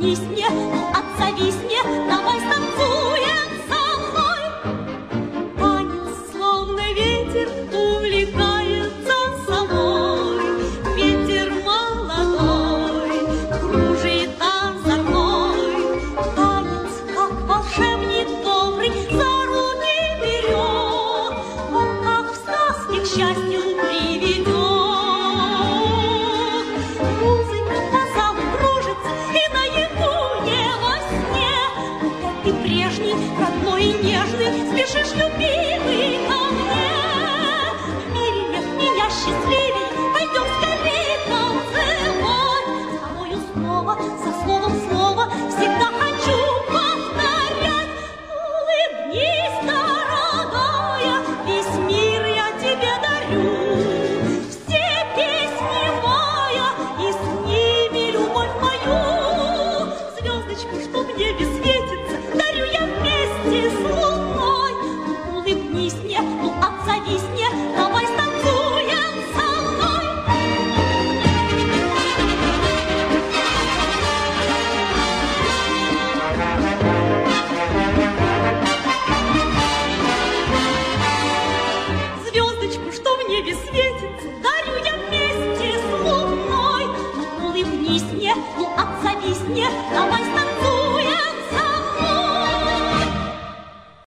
улыбнись мне, ну отзовись мне, давай станцуем со мной. Танец, словно ветер, увлекается собой. Ветер молодой кружит озорной. Танец, как волшебник добрый, за руки берет. Он, как в сказке, к счастью приведет. Музыка по залу кружится, и наяву не во сне. Опять ты прежний, родной и нежный, спешишь, любимый, ко мне. В мире нет меня счастливей, пойдем скорей танцевать. С тобою снова, со словом